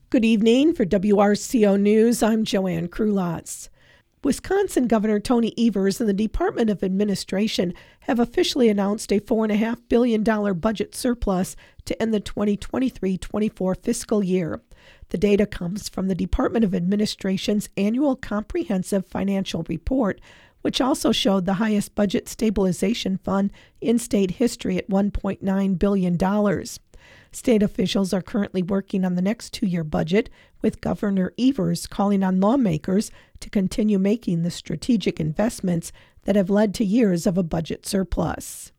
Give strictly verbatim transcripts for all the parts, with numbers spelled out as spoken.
Good evening. For W R C O News, I'm Joanne Krulotz. Wisconsin Governor Tony Evers and the Department of Administration have officially announced a four point five billion dollars budget surplus to end the twenty twenty-three twenty-four fiscal year. The data comes from the Department of Administration's annual comprehensive financial report, which also showed the highest budget stabilization fund in state history at one point nine billion dollars. State officials are currently working on the next two-year budget, with Governor Evers calling on lawmakers to continue making the strategic investments that have led to years of a budget surplus.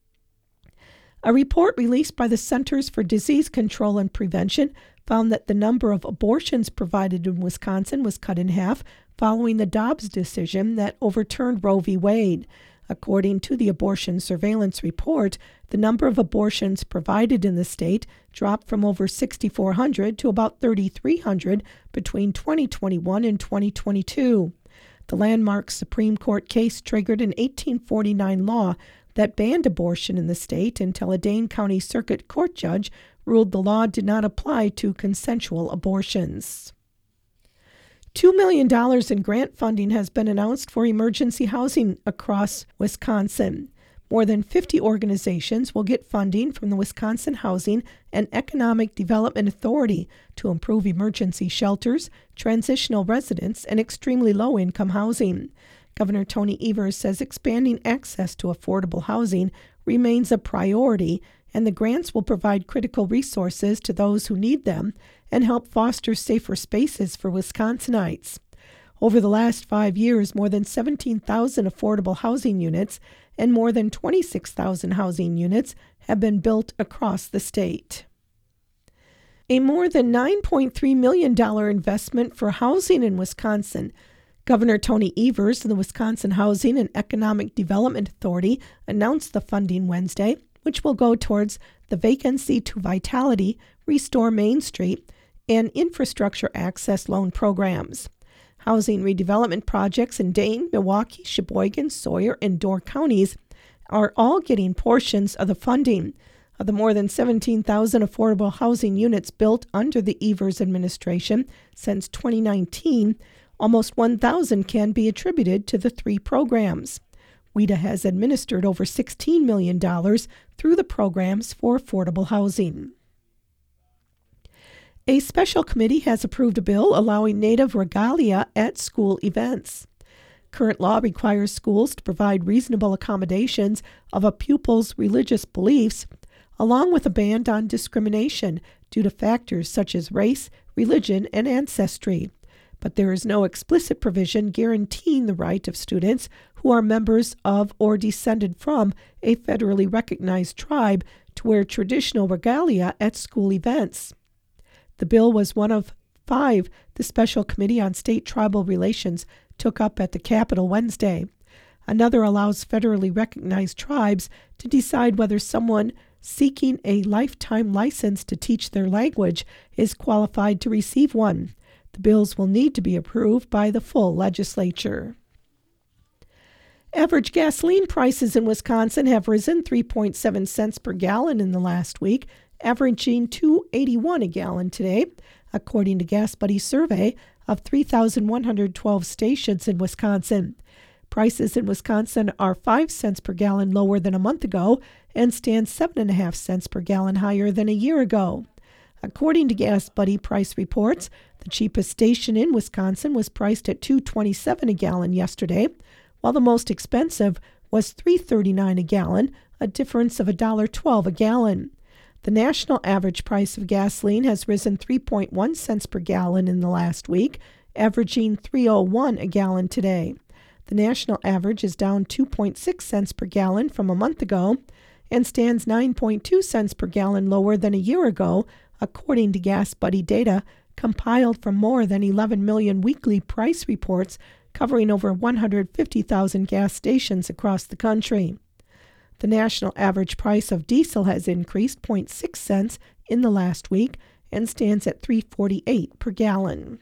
A report released by the Centers for Disease Control and Prevention found that the number of abortions provided in Wisconsin was cut in half following the Dobbs decision that overturned Roe v. Wade. According to the abortion surveillance report, the number of abortions provided in the state dropped from over six thousand four hundred to about three thousand three hundred between twenty twenty-one and twenty twenty-two. The landmark Supreme Court case triggered an eighteen forty-nine law that banned abortion in the state until a Dane County Circuit Court judge ruled the law did not apply to consensual abortions. two million dollars in grant funding has been announced for emergency housing across Wisconsin. More than fifty organizations will get funding from the Wisconsin Housing and Economic Development Authority to improve emergency shelters, transitional residence, and extremely low-income housing. Governor Tony Evers says expanding access to affordable housing remains a priority, and the grants will provide critical resources to those who need them and help foster safer spaces for Wisconsinites. Over the last five years, more than seventeen thousand affordable housing units and more than twenty-six thousand housing units have been built across the state. A more than nine point three million dollars investment for housing in Wisconsin. Governor Tony Evers and the Wisconsin Housing and Economic Development Authority announced the funding Wednesday, which will go towards the Vacancy to Vitality, Restore Main Street, and Infrastructure Access Loan programs. Housing redevelopment projects in Dane, Milwaukee, Sheboygan, Sawyer, and Door counties are all getting portions of the funding. Of the more than seventeen thousand affordable housing units built under the Evers administration since twenty nineteen, almost one thousand can be attributed to the three programs. W I D A has administered over sixteen million dollars through the programs for affordable housing. A special committee has approved a bill allowing native regalia at school events. Current law requires schools to provide reasonable accommodations of a pupil's religious beliefs, along with a ban on discrimination due to factors such as race, religion, and ancestry. But there is no explicit provision guaranteeing the right of students who are members of or descended from a federally recognized tribe to wear traditional regalia at school events. The bill was one of five the Special Committee on State Tribal Relations took up at the Capitol Wednesday. Another allows federally recognized tribes to decide whether someone seeking a lifetime license to teach their language is qualified to receive one. The bills will need to be approved by the full legislature. Average gasoline prices in Wisconsin have risen three point seven cents per gallon in the last week, averaging two dollars and eighty-one cents a gallon today, according to Gas Buddy's survey of three thousand one hundred twelve stations in Wisconsin. Prices in Wisconsin are five cents per gallon lower than a month ago and stand seven point five cents per gallon higher than a year ago. According to Gas Buddy price reports, the cheapest station in Wisconsin was priced at two dollars and twenty-seven cents a gallon yesterday, while the most expensive was three dollars and thirty-nine cents a gallon, a difference of one dollar and twelve cents a gallon. The national average price of gasoline has risen three point one cents per gallon in the last week, averaging three dollars and one cents a gallon today. The national average is down two point six cents per gallon from a month ago and stands nine point two cents per gallon lower than a year ago, according to Gas Buddy data compiled from more than eleven million weekly price reports covering over one hundred fifty thousand gas stations across the country. The national average price of diesel has increased zero point six cents in the last week and stands at three dollars and forty-eight cents per gallon.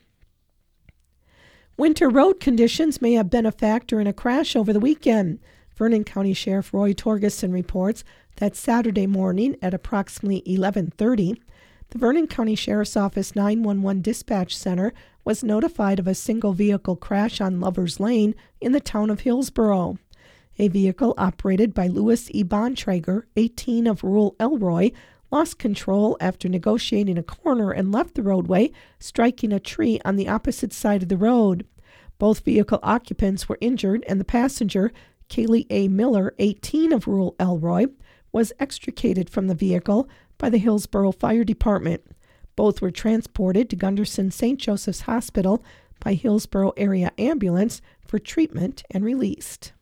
Winter road conditions may have been a factor in a crash over the weekend. Vernon County Sheriff Roy Torgerson reports that Saturday morning at approximately eleven thirty, The Vernon County Sheriff's Office nine one one Dispatch Center was notified of a single vehicle crash on Lover's Lane in the town of Hillsborough. A vehicle operated by Louis E. Bontrager, eighteen, of rural Elroy, lost control after negotiating a corner and left the roadway, striking a tree on the opposite side of the road. Both vehicle occupants were injured, and the passenger, Kaylee A. Miller, eighteen, of rural Elroy, was extricated from the vehicle by the Hillsborough Fire Department. Both were transported to Gunderson Saint Joseph's Hospital by Hillsborough Area Ambulance for treatment and released.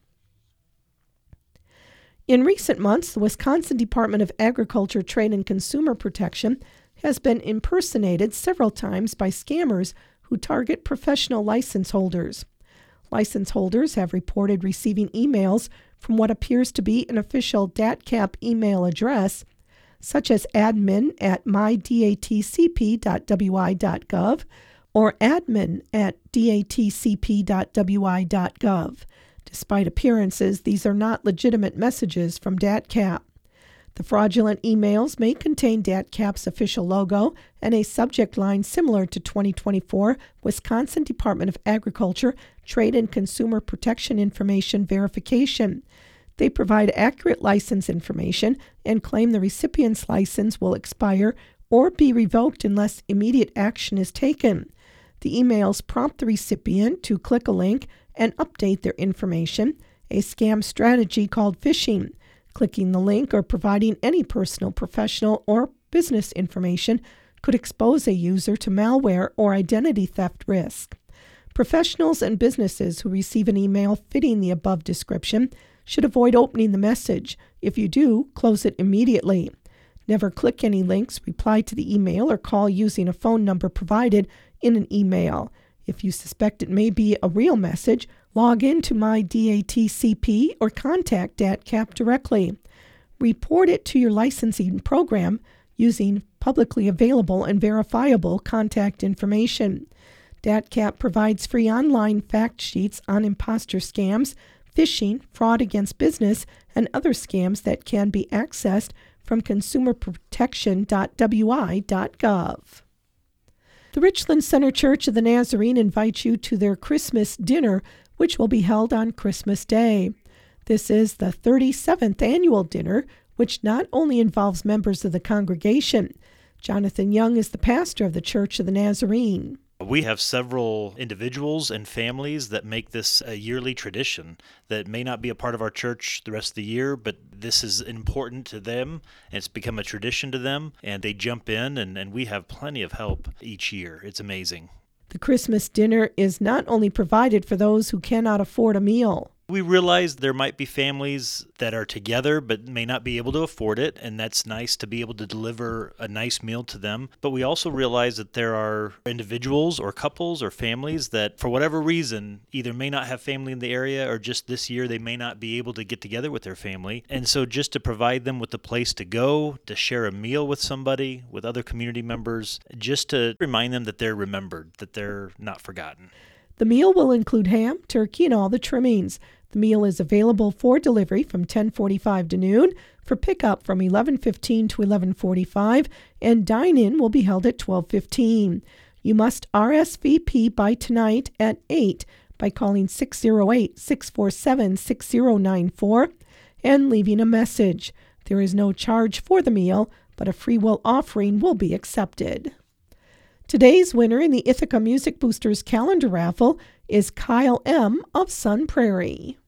In recent months, the Wisconsin Department of Agriculture, Trade, and Consumer Protection has been impersonated several times by scammers who target professional license holders. License holders have reported receiving emails from what appears to be an official D A T C A P email address, such as admin at my datcp dot w i dot gov or admin at datcp dot w i dot gov. Despite appearances, these are not legitimate messages from D A T C A P. The fraudulent emails may contain D A T C A P's official logo and a subject line similar to twenty twenty-four Wisconsin Department of Agriculture, Trade, and Consumer Protection Information Verification. They provide accurate license information and claim the recipient's license will expire or be revoked unless immediate action is taken. The emails prompt the recipient to click a link and update their information, a scam strategy called phishing. Clicking the link or providing any personal, professional, or business information could expose a user to malware or identity theft risk. Professionals and businesses who receive an email fitting the above description should avoid opening the message. If you do, close it immediately. Never click any links, reply to the email, or call using a phone number provided in an email. If you suspect it may be a real message, log into my D A T C P or contact D A T C A P directly. Report it to your licensing program using publicly available and verifiable contact information. D A T C A P provides free online fact sheets on imposter scams, phishing, fraud against business, and other scams that can be accessed from consumer protection dot w i dot gov. The Richland Center Church of the Nazarene invites you to their Christmas dinner, which will be held on Christmas Day. This is the thirty-seventh annual dinner, which not only involves members of the congregation. Jonathan Young is the pastor of the Church of the Nazarene. We have several individuals and families that make this a yearly tradition that may not be a part of our church the rest of the year, but this is important to them, and it's become a tradition to them, and they jump in, and, and we have plenty of help each year. It's amazing. The Christmas dinner is not only provided for those who cannot afford a meal. We realize there might be families that are together but may not be able to afford it, and that's nice to be able to deliver a nice meal to them. But we also realize that there are individuals or couples or families that, for whatever reason, either may not have family in the area or just this year they may not be able to get together with their family. And so just to provide them with a place to go, to share a meal with somebody, with other community members, just to remind them that they're remembered, that they're not forgotten. The meal will include ham, turkey, and all the trimmings. The meal is available for delivery from ten forty-five to noon, for pickup from eleven fifteen to eleven forty-five, and dine-in will be held at twelve fifteen. You must R S V P by tonight at eight by calling six oh eight, six four seven, six oh nine four and leaving a message. There is no charge for the meal, but a free will offering will be accepted. Today's winner in the Ithaca Music Boosters calendar raffle is Kyle M. of Sun Prairie.